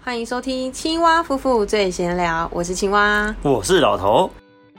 欢迎收听青蛙夫妇最闲聊，我是青蛙， 我是老头。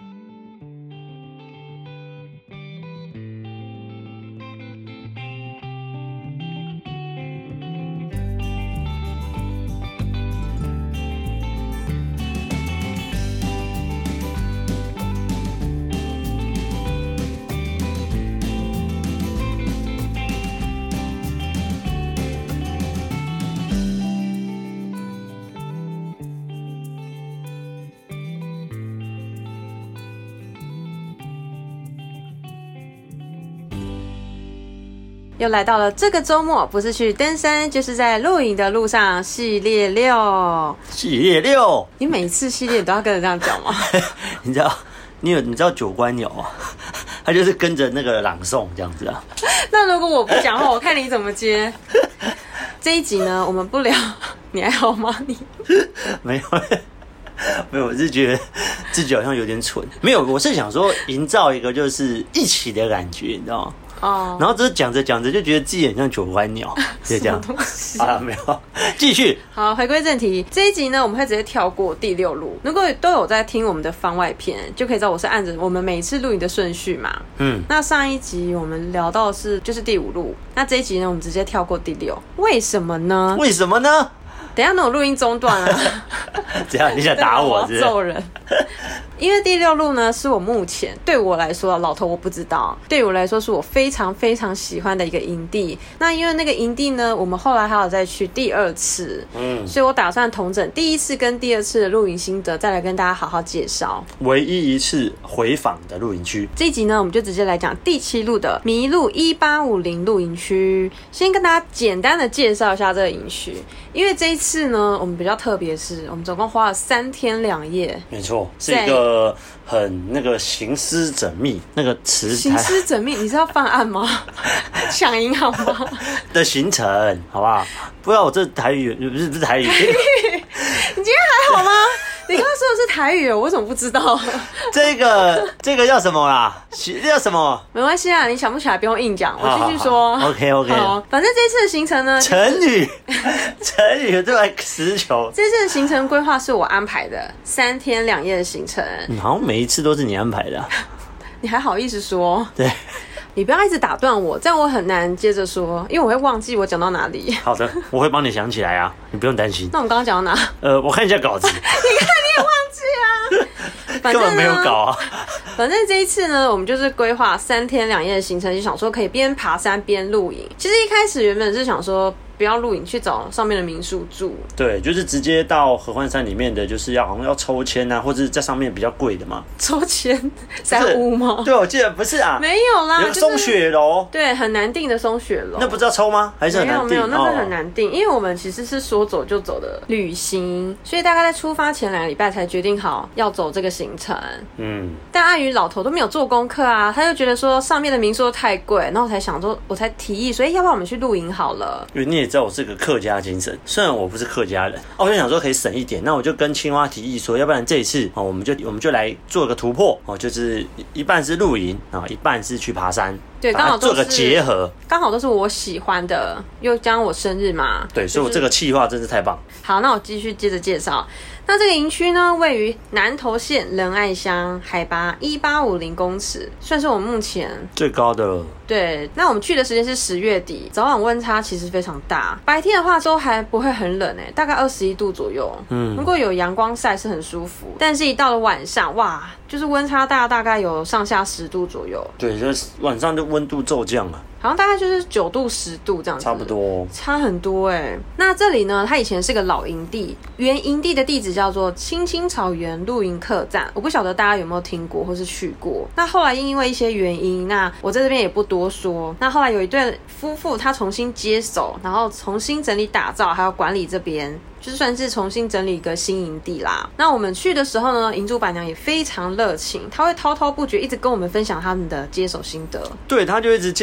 又来到了这个周末，不是去登山，就是在露营的路上，系列6。 系列6， 你每一次系列都要跟着这样讲吗？ 你知道九官鸟啊？他就是跟着那个朗诵这样子啊。 那如果我不讲话，我看你怎么接。这一集呢，我们不聊，你还好吗？你没有，我是觉得自己好像有点蠢。没有，我是想说营造一个就是一起的感觉，你知道吗？哦，然后只是讲着讲着就觉得自己很像九官鸟，就这样。好了，没有，继续。 好，回归正题，这一集呢，我们会直接跳过第6路。如果都有在听我们的番外篇，就可以知道我是按着我们每次录影的顺序嘛。那上一集我们聊到的就是第5路，那这一集呢，我们直接跳过第6，为什么呢？ 为什么呢？ 等一下，那我录音中断啊！ 怎样？你想打我是不是？ 我要揍人。因为第6路呢，是我目前对我来说，老头我不知道，对我来说是我非常非常喜欢的一个营地。那因为那个营地呢，我们后来还有再去第2次，所以我打算统整第1次跟第2次的露营心得，再来跟大家好好介绍。 唯一一次回访的露营区。 这一集呢，我们就直接来讲第7路的麋鹿1850露营区。先跟大家简单的介绍一下这个营区，因为这一次呢，我们比较特别是，我们总共花了3天2夜。 没错，是一个很那个行思缜密那个词， 行思缜密，你是要犯案吗？抢银行吗？ 的行程，好不好？不要我这台语不是台语。 你今天还好吗？你刚刚说的是台语，我怎么不知道？ 这个叫什么啦？这叫什么？ 没关系啊，你想不起来不用硬讲，我继续说。 OK。 好，反正这次的行程呢， 成语对吧？词穷。 这次的行程规划是我安排的，3天2夜的行程。 好像每一次都是你安排的。 你还好意思说？ 对。 你不要一直打断我，这样我很难接着说，因为我会忘记我讲到哪里。 好的，我会帮你想起来啊，你不用担心。 那我们刚刚讲到哪？ 我看一下稿子。 你看你也忘记啊？ 根本没有稿啊。 反正这一次呢，我们就是规划3天2夜的行程，就想说可以边爬山边露营。其实一开始原本是想说不要露营，去找上面的民宿住。对， 就是直接到合欢山里面的，就是好像要抽签啊，或者是在上面比较贵的嘛。 抽签山屋吗？ 对，我记得不是啊， 没有啦， 有个松雪楼， 对，很难订的松雪楼。 那不知道抽吗？还是很难订？ 没有，那是很难订，因为我们其实是说走就走的旅行，所以大概在出发前2个礼拜才决定好要走这个行程。但碍于老头都没有做功课啊，他就觉得说上面的民宿都太贵，然后我才提议说，要不然我们去露营好了。 因为你也知道我是个客家精神，虽然我不是客家人，我就想说可以省一点，那我就跟青蛙提议说，要不然这一次我们就来做个突破，就是一半是露营啊，一半是去爬山。 对，刚好做个结合， 刚好都是我喜欢的，又加上我生日嘛。 对，所以我这个企划真是太棒。 好，那我继续接着介绍。那这个营区呢，位于南投县仁爱乡，海拔1850公尺，算是我们目前最高的了。 对，那我们去的时间是10月底，早晚温差其实非常大。白天的话都还不会很冷大概21度左右。如果有阳光晒是很舒服，但是一到了晚上，哇，就是温差大概有上下10度左右。 对，就是晚上就温度骤降了。 好像大概就是9度10度这样子， 差不多， 差很多那这里呢，它以前是个老营地，原营地的地址叫做青青草原露营客栈，我不晓得大家有没有听过或是去过。那后来因为一些原因，那我在这边也不多说。那后来有一对夫妇，他重新接手，然后重新整理打造，还有管理这边。就算是重新整理一个新营地啦。那我们去的时候呢，营主板娘也非常热情，她会滔滔不绝，一直跟我们分享他们的接手心得。 对，她就一直介绍说，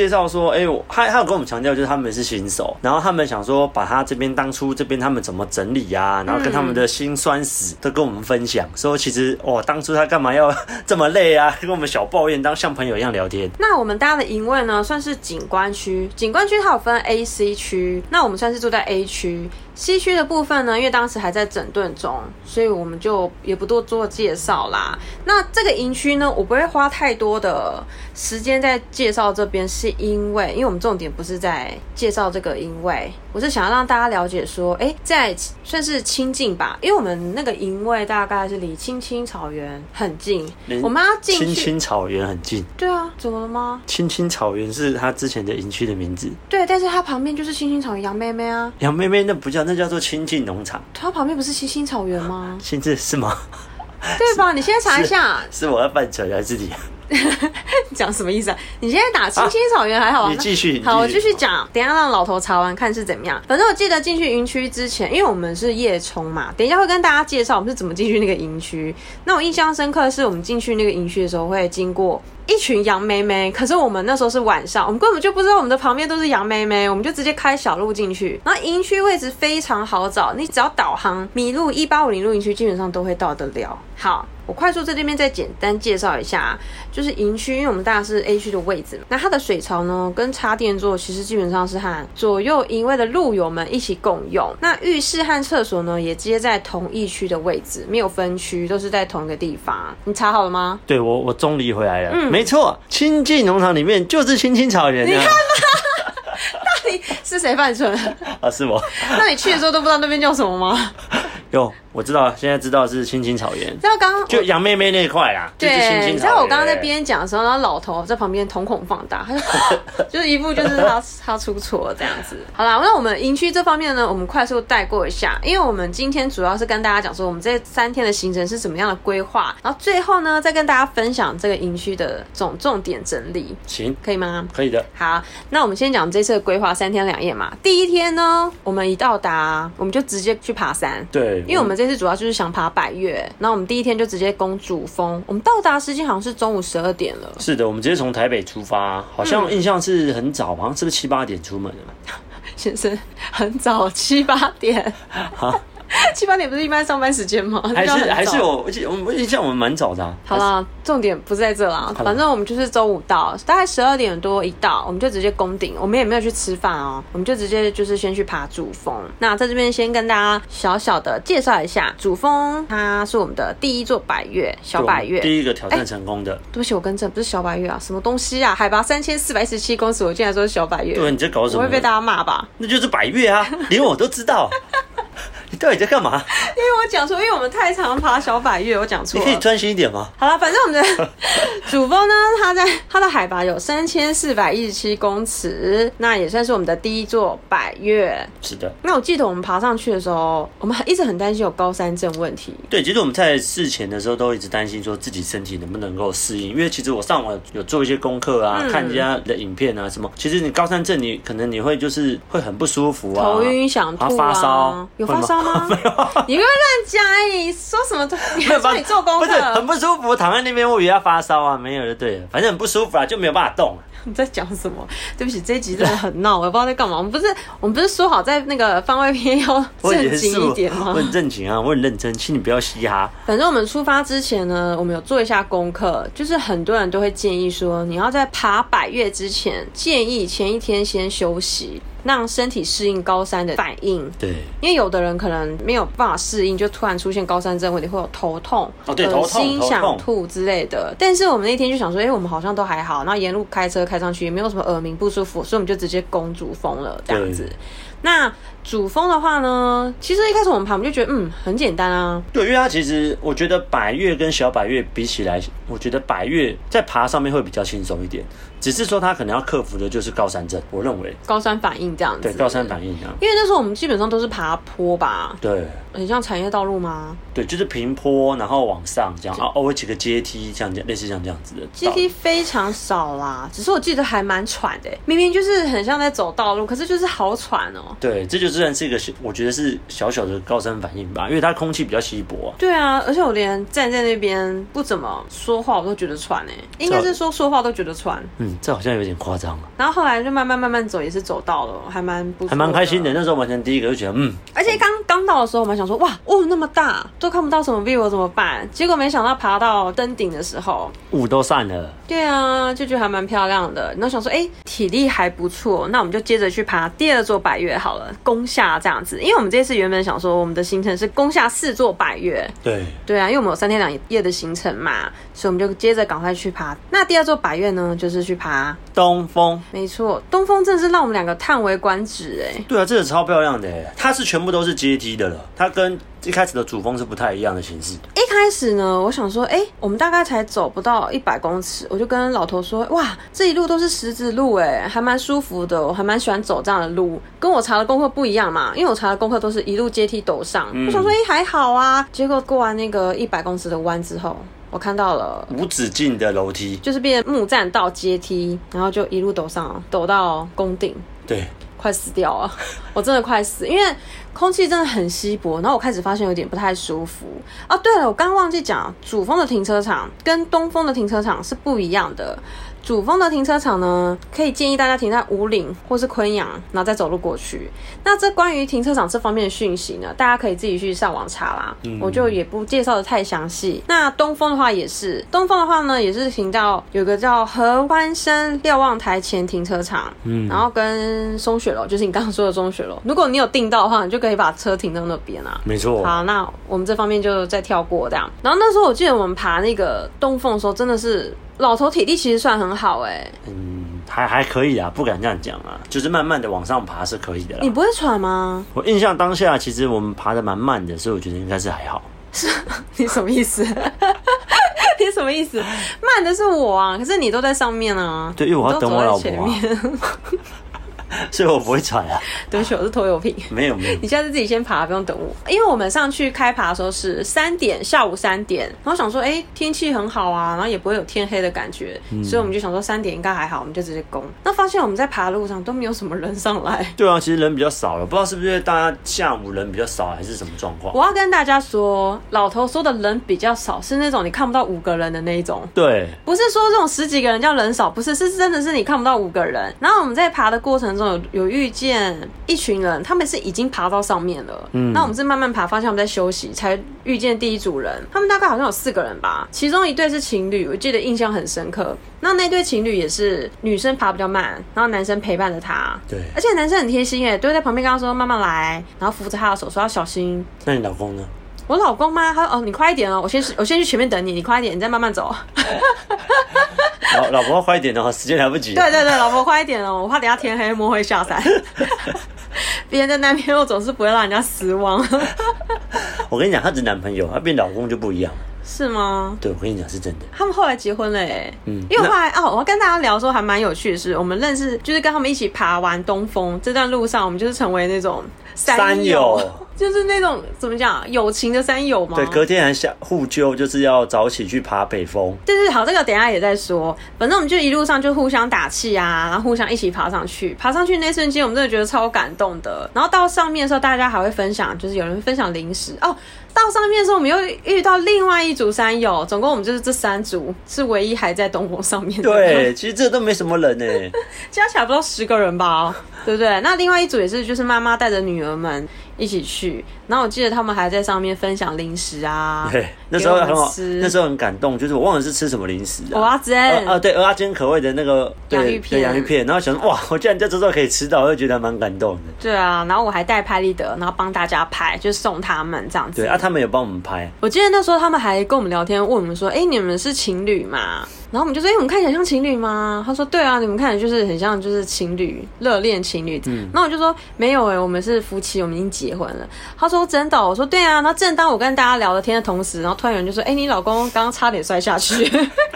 说，他有跟我们强调，就是他们是新手，然后他们想说把他当初这边他们怎么整理啊，然后跟他们的辛酸史都跟我们分享，说其实当初他干嘛要这么累啊，跟我们小抱怨，像朋友一样聊天。 那我们搭的营位呢，算是景观区，景观区它有分 A、C 区，那我们算是住在 A 区。C 区的部分呢，因为当时还在整顿中，所以我们就也不多做介绍啦。那这个营区呢，我不会花太多的时间在介绍这边，是因为我们重点不是在介绍这个营位，我是想要让大家了解说，在算是亲近吧，因为我们那个营位大概是离青青草原很近，我们要进去。 青青草原很近。 对啊，怎么了吗？ 青青草原是他之前的营区的名字。 对，但是它旁边就是青青草原杨妹妹啊。 杨妹妹那叫做亲近农场。 它旁边不是青青草原吗？ 是吗？ 对吧？你现在查一下。 是我要扮成还是你？ 讲什么意思啊？你现在打青青草原还好啊？ 你继续。 好，我继续讲。等一下让老头查完看是怎么样。反正我记得进去营区之前，因为我们是夜冲嘛，等一下会跟大家介绍我们是怎么进去那个营区。那我印象深刻的是，我们进去那个营区的时候会经过一群杨妹妹，可是我们那时候是晚上，我们根本就不知道我们的旁边都是杨妹妹，我们就直接开小路进去。然后营区位置非常好找，你只要导航迷路1850路营区基本上都会到得了。好，我快速在这边再简单介绍一下，就是营区，因为我们大家是 A 区的位置，那它的水槽呢跟插电座其实基本上是和左右营位的路友们一起共用。那浴室和厕所呢也接在同一区的位置，没有分区，都是在同一个地方。你查好了吗？ 对，我中离回来了。没错，亲近农场里面就是青青草原。 你看吗？到底是谁犯蠢？ 是我。 那你去的时候都不知道那边叫什么吗？ 有，我知道，现在知道是青青草原。 知道刚刚就杨妹妹那一块啦， 对， 就是青青草原。 你知道我刚刚在边讲的时候，然后老头在旁边瞳孔放大，他就就是一副就是他出错这样子。好啦，那我们营区这方面呢，我们快速带过一下，因为我们今天主要是跟大家讲说我们这3天的行程是什么样的规划，然后最后呢再跟大家分享这个营区的重点整理。 行， 可以吗？ 可以的。 好，那我们先讲这次的规划，3天2夜嘛。第一天呢，我们一到达，我们就直接去爬山。 对， 因为我们这次主要就是想爬百岳，然后我们第一天就直接攻主峰，我们到达时间好像是中午12点了。 是的，我们直接从台北出发，好像印象是很早，好像是不是7、8点出门的？ 先生，很早7、8点。7、8点不是一般上班时间吗？ 还是我印象我们蛮早的。 好啦，重点不在这啦，反正我们就是周五到，大概12点多一到，我们就直接攻顶，我们也没有去吃饭哦，我们就直接就是先去爬主峰。那在这边先跟大家小小的介绍一下，主峰它是我们的第1座百岳，小百岳， 第一个挑战成功的。 对不起，我更正，不是小百岳啊，什么东西啊？海拔3417公尺，我竟然说是小百岳。 对，你在搞什么？ 我会被大家骂吧？ 那就是百岳啊，连我都知道。你到底在干嘛？ 因为我讲错，因为我们太常爬小百岳，我讲错了。 你可以专心一点吗？ 好了，反正我们的主峰呢，它的海拔有3417公尺，那也算是我们的第1座百岳。 是的。 那我记得我们爬上去的时候，我们一直很担心有高山症问题。 对，其实我们在事前的时候都一直担心说自己身体能不能够适应，因为其实我上网有做一些功课啊，看人家的影片啊什么，其实你高山症你可能会就是会很不舒服啊， 头晕想吐啊， 发烧， 有发烧吗？ 没有， 你不要乱讲，你说什么？你还说你做功课？ 不是很不舒服，躺在那边我以为要发烧啊，没有就对了，反正很不舒服啊，就没有办法动。 你在讲什么？对不起，这一集真的很闹，我不知道在干嘛。我们不是说好在那个番外篇要正经一点吗？ 我很正经啊，我很认真，请你不要嘻哈。 反正我们出发之前呢，我们有做一下功课，就是很多人都会建议说，你要在爬百岳之前，建议前一天先休息，让身体适应高山的反应。 对， 因为有的人可能没有办法适应，就突然出现高山症问题，会有头痛、恶心、想吐之类的。但是我们那天就想说，我们好像都还好，然后沿路开车开上去也没有什么耳鸣不舒服，所以我们就直接攻主峰了，这样子。那主峰的话呢，其实一开始我们爬，我们就觉得很简单啊。 对，因为它其实我觉得百岳跟小百岳比起来，我觉得百岳在爬上面会比较轻松一点，只是说它可能要克服的就是高山症，我认为高山反应这样子。 对，高山反应这样。 因为那时候我们基本上都是爬坡吧。 对， 很像产业道路吗？ 对，就是平坡，然后往上这样，偶尔几个阶梯，像类似像这样子的。 阶梯非常少啦，只是我记得还蛮喘的，明明就是很像在走道路，可是就是好喘哦。 对，这就算是一个我觉得是小小的高山反应吧，因为它空气比较稀薄啊。 对啊，而且我连站在那边不怎么说话我都觉得喘应该是说话都觉得喘。 这好像有点夸张。 然后后来就慢慢走，也是走到了，还蛮不错的， 还蛮开心的。那时候完成第一个就觉得而且刚到的时候我们想说哇那么大都看不到什么 view 怎么办？结果没想到爬到登顶的时候雾都散了。 对啊，就觉得还蛮漂亮的。然后想说体力还不错，那我们就接着去爬第2座百岳好了，攻下这样子。因为我们这次原本想说我们的行程是攻下4座百岳。对啊，因为我们有3天2夜的行程嘛，所以我们就接着赶快去爬。那第2座百岳呢，就是去爬东峰。 没错，东峰真的是让我们两个叹为观止对啊，这个超漂亮的它是全部都是阶梯的了，它跟一开始的主峰是不太一样的形式。 一开始呢，我想说我们大概才走不到100公尺，我就跟老头说哇，这一路都是石子路还蛮舒服的，我还蛮喜欢走这样的路，跟我查的功课不一样嘛，因为我查的功课都是一路阶梯陡上。我想说还好啊，结果过完那个100公尺的弯之后，我看到了无止境的楼梯， 就是变木栈道阶梯，然后就一路陡上，陡到宫顶。 对， 快死掉了，我真的快死，因为空气真的很稀薄，然后我开始发现有点不太舒服。对了，我刚刚忘记讲，主峰的停车场跟东峰的停车场是不一样的。主峰的停车场呢，可以建议大家停在武岭或是昆阳，然后再走路过去。那这关于停车场这方面的讯息呢，大家可以自己去上网查啦，我就也不介绍的太详细。那东峰的话也是，东峰的话呢，也是停到有个叫合欢山瞭望台前停车场，然后跟松雪楼，就是你刚刚说的松雪楼，如果你有订到的话，你就可以把车停到那边啊。 没错。 好，那我们这方面就再跳过这样。然后那时候我记得我们爬那个东峰的时候，真的是老头体力其实算很好还可以啊，不敢这样讲啊，就是慢慢的往上爬是可以的啦。 你不会喘吗？ 我印象当下其实我们爬得蛮慢的，所以我觉得应该是还好。 是你什么意思？你什么意思？慢的是我啊，可是你都在上面啊。 对，因为我要等我老婆啊。所以我不会喘啊。 对不起，我是拖油瓶。没有，你下次自己先爬，不用等我。因为我们上去开爬的时候是下午3点，然后想说，天气很好啊，然后也不会有天黑的感觉，所以我们就想说3点应该还好，我们就直接攻。那发现我们在爬的路上都没有什么人上来。对啊，其实人比较少了，不知道是不是因为大家下午人比较少，还是什么状况。 我要跟大家说，老头说的人比较少，是那种你看不到5个人的那一种。 对， 不是说这种10几个人叫人少，不是，是真的是你看不到5个人。然后我们在爬的过程中有遇见一群人，他们是已经爬到上面了，那我们是慢慢爬，发现他们在休息，才遇见第一组人。他们大概好像有4个人吧，其中一对是情侣，我记得印象很深刻。那对情侣也是女生爬比较慢，然後男生陪伴着他。 对， 而且男生很贴心耶，都会在旁边跟他说慢慢来，然后扶着他的手说要小心。 那你老公呢？ 我老公吗？他说你快一点哦，我先去前面等你，你快一点，你再慢慢走。 老婆快一点哦，时间来不及。 对，老婆快一点哦，我怕等下天黑摸会下山。别人的男朋友总是不会让人家失望。 我跟你讲，他的男朋友，他变老公就不一样。 是吗？ 对，我跟你讲是真的。 他们后来结婚了因为后来我要跟大家聊说还蛮有趣的是，我们认识就是跟他们一起爬完东峰这段路上，我们就是成为那种山友。就是那种怎么讲友情的山友吗？ 对，隔天还互揪，就是要早起去爬北峰。 对，好，这个等一下也在说。反正我们就一路上就互相打气啊，然后互相一起爬上去。爬上去那瞬间，我们真的觉得超感动的。然后到上面的时候，大家还会分享，就是有人分享零食哦。到上面的时候，我们又遇到另外一组山友，总共我们就是这3组是唯一还在东峰上面的。 对，其实这都没什么人加起来不到10个人吧，对不对？那另外一组也是，就是妈妈带着女儿们一起去，然后我记得他们还在上面分享零食啊。 对，那时候很好，那时候很感动，就是我忘了是吃什么零食啊。 蚵仔煎对，蚵仔煎口味的那个洋芋片，然后想说哇，我居然在这时候可以吃到，我就觉得蛮感动的。对啊，然后我还带拍立得，然后帮大家拍，就送他们这样子。 对啊，他们有帮我们拍。 我记得那时候他们还跟我们聊天，问我们说：“你们是情侣吗？”然后我们就说：“我们看起来像情侣吗？”他说：“对啊，你们看起来就是很像就是情侣，热恋情侣。”然后我就说：“没有我们是夫妻，我们已经结婚了。”他说：“真的？”我说：“对啊。”然后正当我跟大家聊了天的同时，然后突然有人就说：“你老公刚刚差点摔下去。”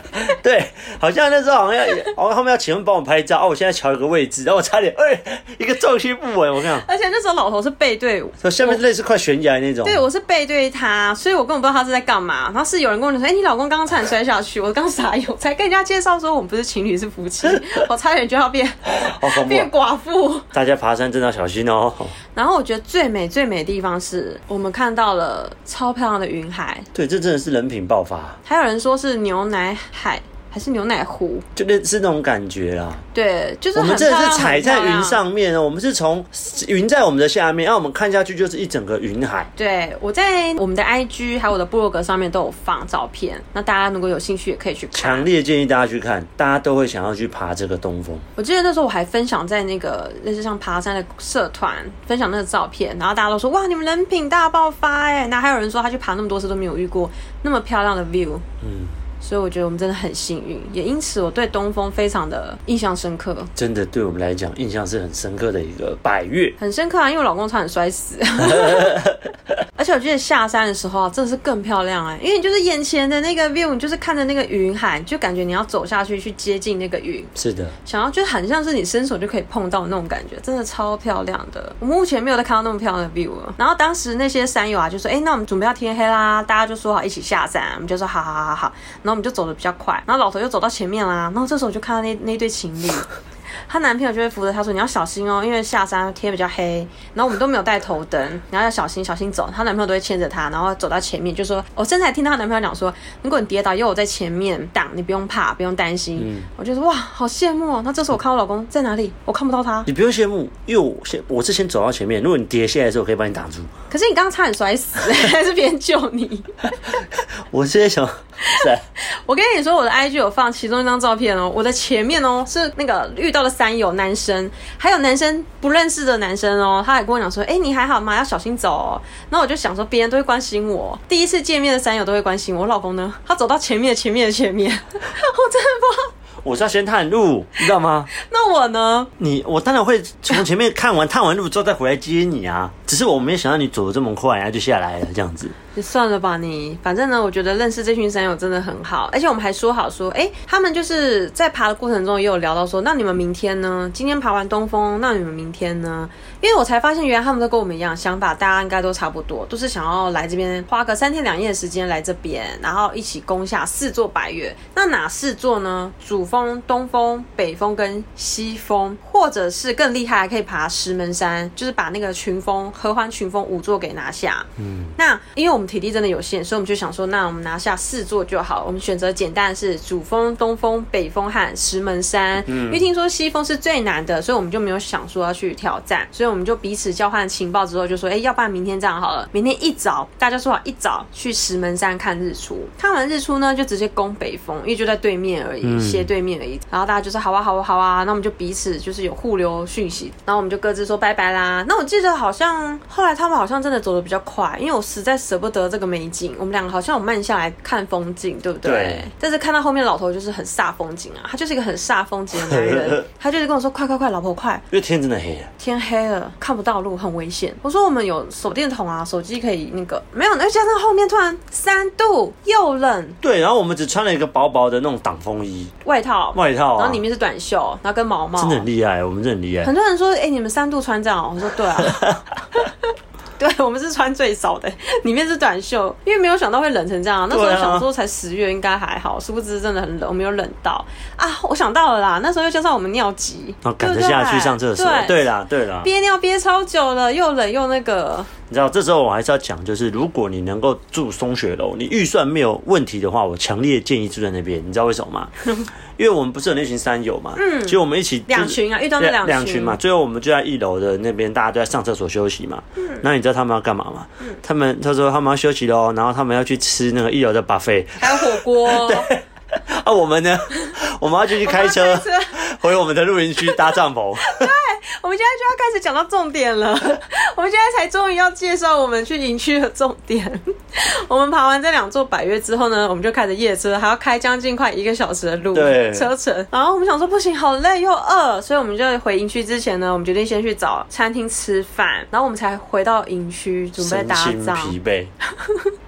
对，好像那时候好像他们要请问帮我拍照我现在瞧一个位置，然后我差点一个重心不稳，我看。 而且那时候老头是背对我， 下面类似快悬崖那种。 对，我是背对他，所以我根本不知道他是在干嘛。然后是有人跟我说：“你老公刚刚差点摔下去。”我刚傻眼，才跟人家介绍说我们不是情侣是夫妻，我差点就要变寡妇。 大家爬山真的要小心哦。 然后我觉得最美的地方是我们看到了超漂亮的云海。 对，这真的是人品爆发。 还有人说是牛奶海还是牛奶湖， 就是那种感觉啦。 对，就是我们真的是踩在云上面哦，我们是从云在我们的下面，然后我们看下去就是一整个云海。 对，我在我们的 IG 还有我的部落格上面都有放照片，那大家如果有兴趣也可以去看。 强烈建议大家去看，大家都会想要去爬这个东峰。 我记得那时候我还分享在那个类似像爬山的社团分享那个照片，然后大家都说哇，你们人品大爆发哎！那还有人说他去爬那么多次都没有遇过那么漂亮的 view。所以我觉得我们真的很幸运，也因此我对东峰非常的印象深刻。真的对我们来讲，印象是很深刻的一个百岳， 很深刻啊！因为我老公差点摔死，而且我觉得下山的时候啊，真的是更漂亮哎，因为你就是眼前的那个 view， 你就是看着那个云海，就感觉你要走下去去接近那个云。 是的， 想要就很像是你伸手就可以碰到的那种感觉，真的超漂亮的。我目前没有再看到那么漂亮的 view 了。然后当时那些山友啊就说：“那我们准备要天黑啦！”大家就说好一起下山，我们就说好。然后我们就走得比较快，然后老头又走到前面啦，然后这时候我就看到那对情侣，她男朋友就会扶着她说：“你要小心哦，因为下山天比较黑。”然后我们都没有带头灯，然后要小心走。她男朋友都会牵着她，然后走到前面，就说：“我甚至还听到她男朋友讲说，如果你跌倒，有我在前面挡，你不用怕，不用担心。”我就说哇，好羡慕哦。那这时候我看我老公在哪里，我看不到他。 你不用羡慕，因为我是先走到前面，如果你跌下来的时候，我可以帮你挡住。 可是你刚刚差点摔死，还是别人救你？ 我现在想， 我跟你说，我的 IG 有放其中一张照片哦，我的前面哦是那个遇到的山友男生，还有男生不认识的男生哦，他还跟我讲说，你还好吗？要小心走哦。然后我就想说，别人都会关心我，第一次见面的山友都会关心我，我老公呢，他走到前面，我真的不知道。 我是要先探路，你知道吗？ 那我呢？ 我当然会从前面探完路之后再回来接你啊。只是我没有想到你走得这么快，然后就下来了这样子。 就算了吧你，反正呢，我觉得认识这群山友真的很好，而且我们还说好说，他们就是在爬的过程中也有聊到说，那你们明天呢？今天爬完东峰，那你们明天呢？因为我才发现，原来他们都跟我们一样想法，大家应该都差不多，都是想要来这边花个3天2夜的时间来这边，然后一起攻下4座百岳。那哪4座呢？主峰、东峰、北峰跟西峰，或者是更厉害，还可以爬石门山，就是把那个群峰、合欢群峰5座给拿下。那因为我们体力真的有限，所以我们就想说，那我们拿下4座就好。我们选择简单的是主峰、东峰、北峰和石门山。因为听说西峰是最难的，所以我们就没有想说要去挑战，所以我们就彼此交换情报之后就说，要不然明天这样好了，明天一早大家说好一早去石门山看日出，看完日出呢就直接攻北峰，因为就在对面而已，斜对面而已。然后大家就说好啊，那我们就彼此就是有互留讯息，然后我们就各自说拜拜啦。那我记得好像后来他们好像真的走得比较快，因为我实在舍不得这个美景，我们两个好像有慢下来看风景，对不对？对。但是看到后面老头就是很煞风景啊，他就是一个很煞风景的男人，他就是跟我说快，老婆快， 因为天真的黑了， 天黑了看不到路，很危险。我说我们有手电筒啊，手机可以那个没有，那加上后面突然3度又冷， 对，然后我们只穿了一个薄薄的那种挡风衣外套， 然后里面是短袖，然后跟毛帽， 真的很厉害，我们真的很厉害。 很多人说你们3度穿这样，我说对啊。对，我们是穿最少的，里面是短袖，因为没有想到会冷成这样。那时候想说才10月应该还好，殊不知真的很冷，我没有冷到啊！我想到了啦，那时候又加上我们尿急， 然后赶着下去上厕所。对啦， 憋尿憋超久了，又冷又那个。 你知道，这时候我还是要讲，就是如果你能够住松雪楼，你预算没有问题的话，我强烈建议住在那边。你知道为什么吗？因为我们不是有那群山友嘛，所以我们一起 2群啊，遇到那2群嘛，最后我们就在1楼的那边，大家都在上厕所休息嘛。那你知道他们要干嘛吗？他说他们要休息咯，然后他们要去吃那个1楼的 buffet， 还有火锅。 对。我们呢？我们要继续开车回我们的露营区搭帐篷。 对，我们现在就要开始讲到重点了。我们现在才终于要介绍我们去营区的重点。我们爬完这2座百岳之后呢，我们就开始夜车，还要开将近快1个小时的路车程。然后我们想说不行，好累又饿，所以我们就回营区之前呢，我们决定先去找餐厅吃饭，然后我们才回到营区准备搭帐。 身心疲惫。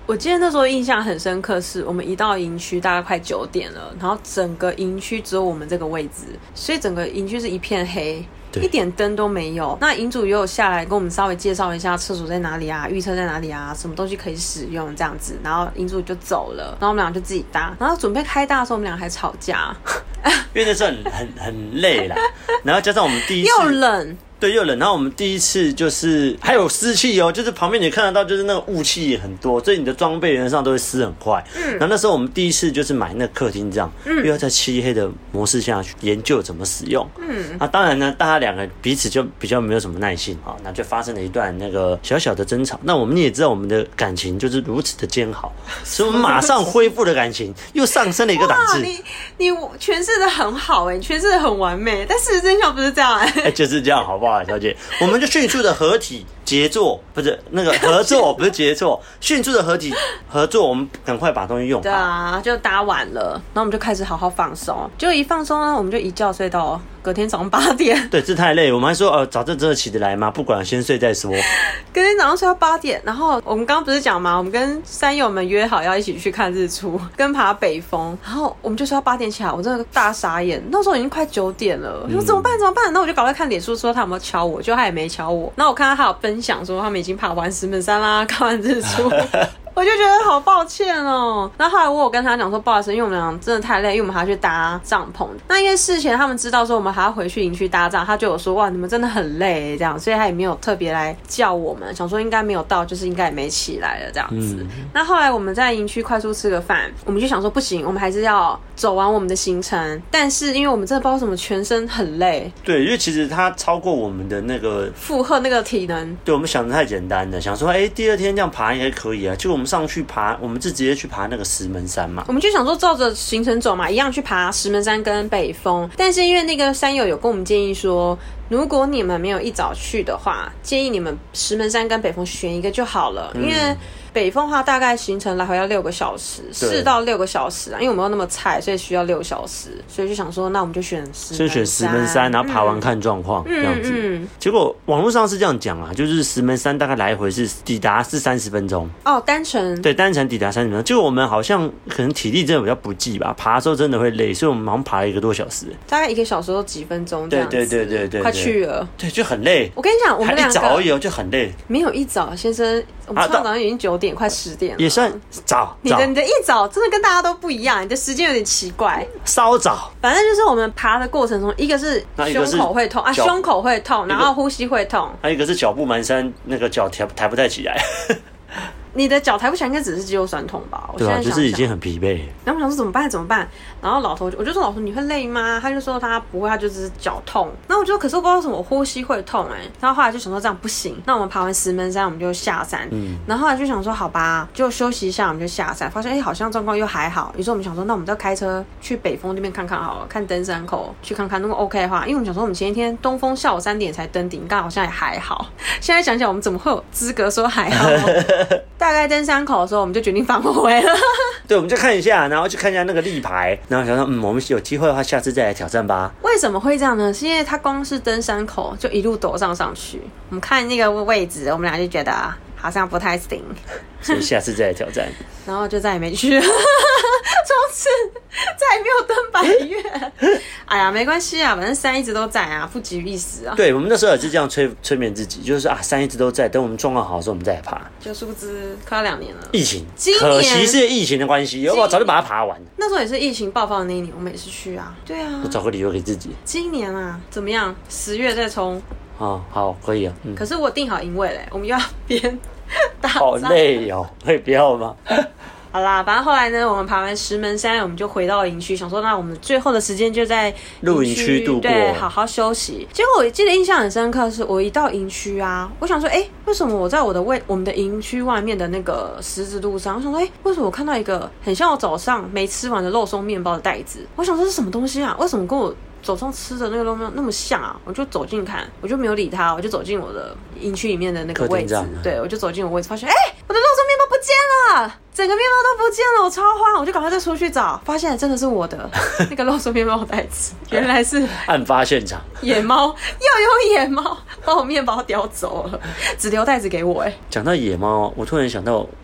我记得那时候印象很深刻，是我们一到营区大概快9点了，然后整个营区只有我们这个位置，所以整个营区是一片黑，一点灯都没有。那营主也有下来跟我们稍微介绍一下厕所在哪里啊，浴车在哪里啊，什么东西可以使用这样子，然后营主就走了，然后我们俩就自己搭，然后准备开搭的时候我们俩还吵架， 因为那时候很累啦，然后加上我们第一次又冷。 对，又冷。然后我们第一次就是还有湿气哦，就是旁边你看得到，就是那个雾气也很多，所以你的装备原则上都会湿很快。然后那时候我们第一次就是买那个客厅帐，又要在漆黑的模式下去研究怎么使用。那当然呢，大家两个彼此就比较没有什么耐性啊，那就发生了一段那个小小的争吵。那我们也知道我们的感情就是如此的煎熬，所以我们马上恢复了感情，又上升了一个档次。 你诠释的很好你诠释的很完美，但事实真相不是这样就是这样，好不好？小姐，我们就迅速的合体结作，不是那个合作，不是结作，迅速的合作，我们赶快把东西用好。 对啊，就搭完了，然后我们就开始好好放松。就一放松呢，我们就一觉睡到隔天早上8点。 对，这太累，我们还说早这真的起得来吗？不管，先睡再说。 隔天早上睡到8点，然后我们刚刚不是讲吗？我们跟山友们约好要一起去看日出，跟爬北峰，然后我们就睡到8点起来，我真的大傻眼。那时候已经快9点了，我说怎么办？那我就赶快看脸书说他有没有敲我，就他也没敲我。然后我看到他有分享说他们已经爬完石门山啦，看完日出。我就觉得好抱歉哦。然后后来我有跟他讲说，不好意思，因为我们俩真的太累，因为我们还要去搭帐篷。那因为事前他们知道说我们还要回去营区搭帐，他就有说哇，你们真的很累这样，所以他也没有特别来叫我们，想说应该没有到，就是应该也没起来了这样子。那后来我们在营区快速吃个饭，我们就想说不行，我们还是要走完我们的行程。但是因为我们真的不知道什么，全身很累。 对，因为其实它超过我们的那个负荷那个体能。 对，我们想的太简单了，想说第二天这样爬应该可以啊，结果我们上去爬，我们是直接去爬那个石门山嘛。 我们就想说照着行程走嘛，一样去爬石门山跟北峰。但是因为那个山友有跟我们建议说，如果你们没有一早去的话，建议你们石门山跟北峰选一个就好了，因为北峰的话大概行程来回要6个小时，4到6个小时啊，因为我们又那么菜，所以需要6个小时，所以就想说那我们就先选石门山，然后爬完看状况这样子。结果网络上是这样讲啊，就是石门山大概来回是抵达是30分钟哦，单程。 对，单程抵达30分钟。结果我们好像可能体力真的比较不济吧，爬的时候真的会累，所以我们好像爬了1个多小时， 大概1个小时都几分钟这样子。 对， 快去了。 对，就很累。 我跟你讲，我们两个还一早而已就很累。 没有一早，先生，我们早上已经9点，快10点了。 也算早。 你的一早真的跟大家都不一样，你的时间有点奇怪。 稍早。 反正就是我们爬的过程中，一个是胸口会痛啊，胸口会痛，然后呼吸会痛， 还有一个是脚步蹒跚，那个脚抬不太起来。 你的脚抬不起来，应该只是肌肉酸痛吧？我现在想想就是已经很疲惫。 然后我想说怎么办？然后老头我就说老头你会累吗？他就说他不会，他就只是脚痛。然后我就说可是我不知道为什么我呼吸会痛然后后来就想说这样不行，那我们爬完石门山我们就下山。然后后来就想说好吧，就休息一下，我们就下山，发现好像状况又还好。于是我们想说那我们就开车去北峰那边看看好了，看登山口去看看，如果 OK 的话，因为我们想说我们前一天东峰下午3点才登顶，刚好像也还好。现在想想我们怎么会有资格说还好？大概登山口的时候，我们就决定返回了。 对，我们就看一下，然后去看一下那个立牌，然后想说，我们有机会的话，下次再来挑战吧。 为什么会这样呢？是因为它光是登山口就一路陡上去，我们看那个位置，我们俩就觉得好像不太行， 所以下次再来挑战。 然后就再也没去了，从此再也没有登百岳。哎呀，没关系啊，反正山一直都在啊，不急于一时啊。 对，我们那时候也是这样催眠自己，就是山一直都在，等我们状况好的时候，我们再来爬。 就殊不知快要2年了， 疫情， 今年可惜是疫情的关系，要不然早就把它爬完。 那时候也是疫情爆发的那一年，我们也是去啊。对啊， 我找个理由给自己。 今年啊，怎么样？10月再冲。 好，可以啊。 可是我定好营位嘞，我们又要边打仗。 好累哦，可以不要吗？ 好啦，反正后来呢，我们爬完石门山，我们就回到营区，想说那我们最后的时间就在露营区度过， 对，好好休息。结果我记得印象很深刻，是我一到营区啊，我想说，为什么我在我们的营区外面的那个石子路上，我想说，为什么我看到一个很像我早上没吃完的肉松面包的袋子？我想说是什么东西啊？为什么跟我早上吃的那个肉面那么像啊？我就走近看，我就没有理他，我就走进我的营区里面的那个位置，对，我就走进我位置，发现我的肉松面包不见了，整个面包都不见了，我超慌，我就赶快再出去找，发现真的是我的那个肉松面包袋子，原来是案发现场， 野猫又有野猫把我面包叼走了，只留袋子给我。 讲到野猫，我突然想到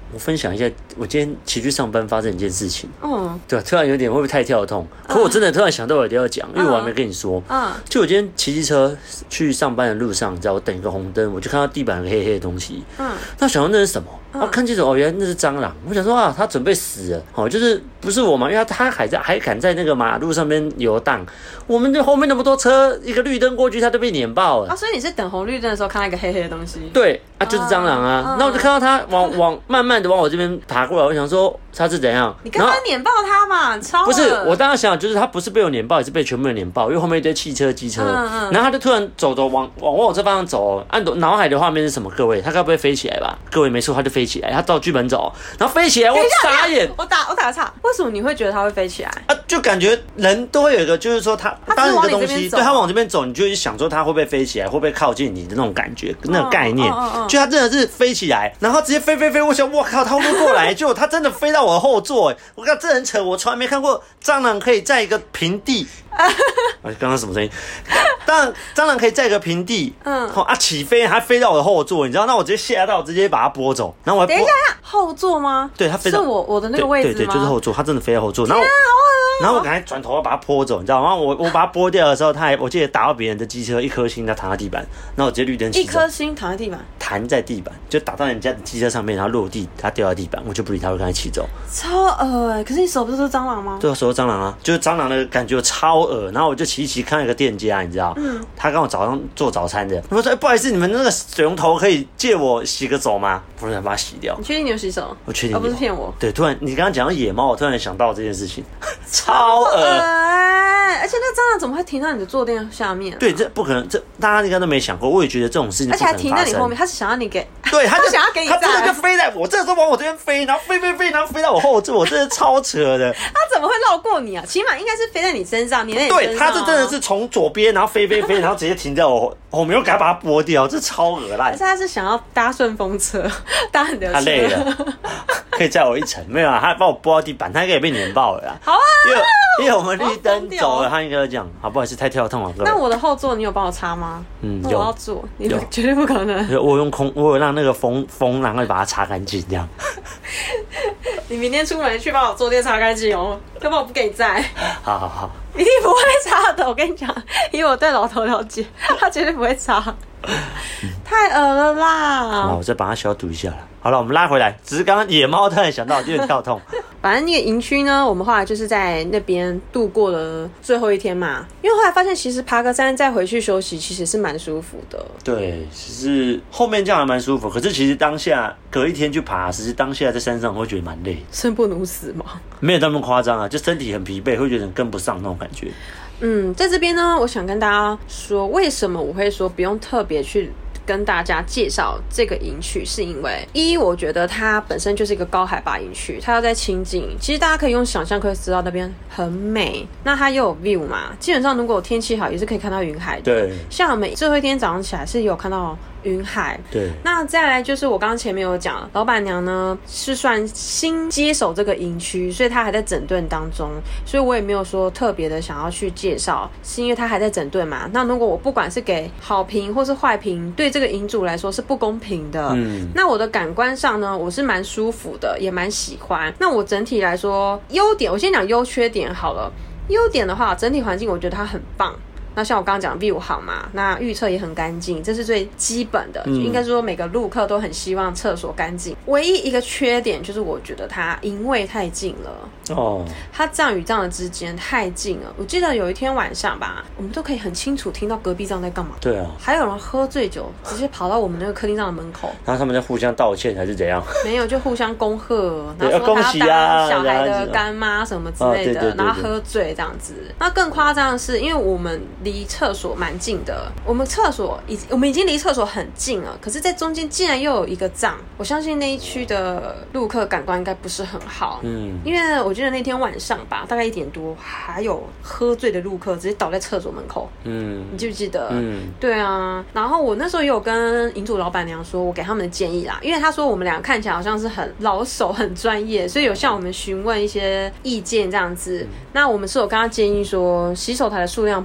我分享一下，我今天骑去上班发生一件事情。对，突然有点会不会太跳痛？可我真的突然想到我一定要讲，因为我还没跟你说。就我今天骑机车去上班的路上，你知道我等一个红灯，我就看到地板有个黑黑的东西。那想说那是什么？看清楚原来那是蟑螂。我想说他准备死了。就是不是我嘛？因为他还敢在那个马路上面游荡。我们这后面那么多车，一个绿灯过去，他都被碾爆了。 所以你是等红绿灯的时候看到一个黑黑的东西？ 对就是蟑螂啊。那我就看到他慢慢的往我这边爬过来，我想说他是怎样？ 你刚刚碾爆他嘛？超不是，我当时想就是他不是被我碾爆，也是被全部人碾爆，因为后面一堆汽车、机车。然后他就突然走往我这方向走。脑海的画面是什么？各位，他该不会飞起来吧？各位没错，他就飞起来，他照剧本走，然后飞起来，我傻眼。 我打个岔，为什么你会觉得他会飞起来？ 就感觉人都会有一个，就是说他当你的东西，对他往这边走，你就会想说他会不会飞起来，会不会靠近你的那种感觉，那个概念。就他真的是飞起来，然后直接飞，我想我靠，他会不会过来？结果他真的飞到我的后座，我靠，这很扯，我从来没看过蟑螂可以在一个平地。刚刚什么声音？当然，蟑螂可以在一个平地，起飞，还飞到我的后座，你知道？那我直接吓到，直接把它拨走。然后我还等一下，后座吗？ 对，它飞到是我的那个位置吗？ 对，就是后座，它真的飞到后座。然后我赶快转头要把它拨走，你知道吗？然后我把它拨掉的时候，我记得打到别人的机车，一颗星它躺在地板，然后我直接绿灯骑走。 一颗星躺在地板， 弹在地板，就打到人家的机车上面，然后落地，它掉在地板，我就不理它，我赶快骑走。 超恶可是你手不是都蟑螂吗？ 对，手都蟑螂啊，就是蟑螂的感觉超恶。然后我就骑看到一个店家，你知道，他刚好早上做早餐的，我说不好意思，你们那个水龙头可以借我洗个手吗？我想把它洗掉。 你确定你有洗手？ 我确定有， 不是骗我。 对，突然你刚刚讲到野猫，我突然想到这件事情，超恶。 而且那蟑螂怎么会停到你的坐垫下面？ 对，这不可能，这大家应该都没想过。我也觉得这种事情不可能发生。 而且还停在你后面，他是想要你给， 对，他想要给你， 他真的就飞在我这时候往我这边飞，然后飞，然后飞到我后座，我真的超扯的。 他怎么会绕过你啊？起码应该是飞在你身上，你那对，他这真的是从左边，然后飞，然后直接停在我后面，我赶快把它拨掉，这超恶烂。 而且他是想要搭顺风车，搭你的车。 他累了，可以载我一程，没有啊？他把我拨到地板，他应该也被碾爆了啦。 好啊。 因为我们绿灯走了，他应该这样。好，不好意思，太跳痛了。 那我的后座你有帮我擦吗？我要做，你绝对不可能。 我有让那个风然后把它擦干净，这样。 你明天出门去把我坐垫擦干净哦，要不然我不给你载。 好， 一定不会擦的，我跟你讲，以我对老头了解，他绝对不会擦。太恶了啦！ 我再把它消毒一下了。好了，我们拉回来，只是刚刚野猫突然想到，有点跳痛。 反正那个营区呢，我们后来就是在那边度过了最后一天嘛。因为后来发现，其实爬个山再回去休息，其实是蛮舒服的。 对，其实后面这样还蛮舒服。可是其实当下隔一天去爬，其实当下在山上我会觉得蛮累， 生不如死嘛。 没有那么夸张啊，就身体很疲惫，会觉得跟不上那种感觉。 在这边呢，我想跟大家说，为什么我会说不用特别去跟大家介绍这个营区，是因为我觉得它本身就是一个高海拔营区，它要在清境，其实大家可以用想象可以知道那边很美，那它又有 view 嘛，基本上如果天气好也是可以看到云海的。 对， 像我们最后一天早上起来是有看到云海。 对， 那再来就是我刚刚前面有讲，老板娘呢是算新接手这个营区，所以她还在整顿当中，所以我也没有说特别的想要去介绍，是因为她还在整顿嘛。那如果我不管是给好评或是坏评，对这个营主来说是不公平的。那我的感官上呢，我是蛮舒服的，也蛮喜欢。那我整体来说，优点我先讲优缺点好了。优点的话，整体环境我觉得它很棒。那像我刚刚讲 view 好嘛，那预测也很干净，这是最基本的。应该说每个路客都很希望厕所干净。唯一一个缺点就是我觉得它营位太近了。它帐与帐的之间太近了。我记得有一天晚上吧，我们都可以很清楚听到隔壁帐在干嘛。 对啊， 还有人喝醉酒直接跑到我们那个客厅帐的门口， 然后他们在互相道歉还是怎样？ 没有，就互相恭贺，然后说他要当小孩的干妈什么之类的，然后喝醉这样子。那更夸张的是，因为我们离厕所蛮近的，我们已经离厕所很近了，可是在中间竟然又有一个帐，我相信那一区的路客感官应该不是很好。因为我记得那天晚上吧，大概1点多，还有喝醉的路客直接倒在厕所门口。你记不记得？对啊。然后我那时候也有跟营主老板娘说，我给他们的建议啦，因为他说我们俩看起来好像是很老手、很专业，所以有向我们询问一些意见这样子。那我们是有跟他建议说，洗手台的数量不够。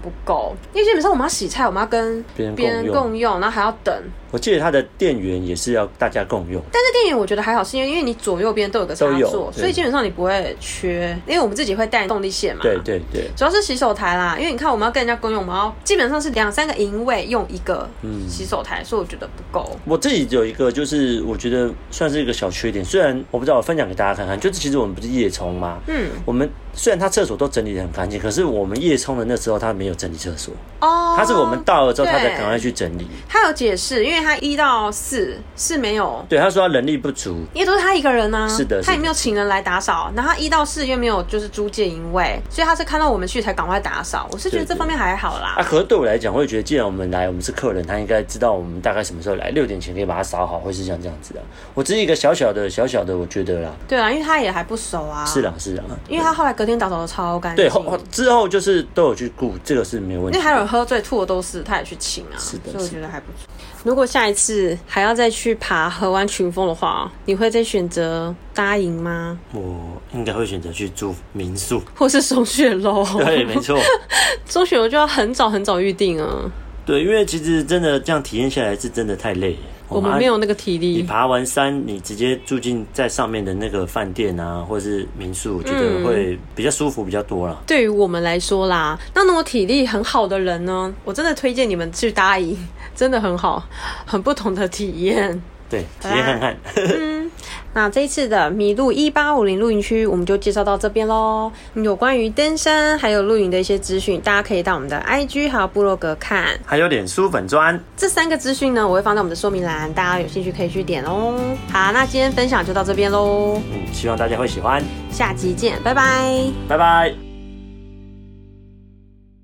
够，因为基本上我们要洗菜，我们要跟别人共用，然后还要等。 我记得它的电源也是要大家共用， 但是电源我觉得还好，是因为你左右边都有个插座，所以基本上你不会缺，因为我们自己会带动力线嘛。 对对对， 主要是洗手台啦，因为你看我们要跟人家共用，我们要基本上是2-3个营位用一个洗手台，所以我觉得不够。 我自己有一个就是我觉得算是一个小缺点，虽然我不知道，我分享给大家看看，就是其实我们不是夜冲吗？我们虽然他厕所都整理得很干净，可是我们夜冲的那时候他没有整理厕所哦，他是我们到了之后他才赶快去整理。 他有解释，因为他1到4是没有， 对，他说他人力不足， 因为都是他一个人啊， 是的， 他也没有请人来打扫。然后他1到4因为没有就是租借营位，所以他是看到我们去才赶快打扫。我是觉得这方面还好啦。 可是对我来讲，我会觉得既然我们来，我们是客人，他应该知道我们大概什么时候来，6点前可以把它扫好，会是像这样子的。我只是一个小小的，我觉得啦。对啊，因为他也还不熟啊。 是啦， 因为他后来隔天打扫的超干净。 对，之后就是都有去顾，这个是没有问题。 因为还有人喝醉吐的都是，他也去请啊。 是的， 所以我觉得还不错。如果下一次还要再去爬河湾群峰的话，你会再选择搭营吗？ 我应该会选择去住民宿， 或是松雪楼。 对，没错， 松雪楼就要很早预定啊。 对，因为其实真的这样体验下来是真的太累了。 我们没有那个体力。 你爬完山，你直接住进在上面的那个饭店啊，或者是民宿，我觉得会比较舒服比较多啦。 对于我们来说啦，那种体力很好的人呢，我真的推荐你们去搭营，真的很好，很不同的体验。 对，体验看看。 那这一次的麋鹿1850露营区我们就介绍到这边咯。有关于登山还有露营的一些资讯，大家可以到我们的 IG 还有部落格看， 还有脸书粉专。 这3个资讯呢，我会放在我们的说明栏，大家有兴趣可以去点哦。好，那今天分享就到这边咯。 希望大家会喜欢。 下集见，拜拜。 拜拜。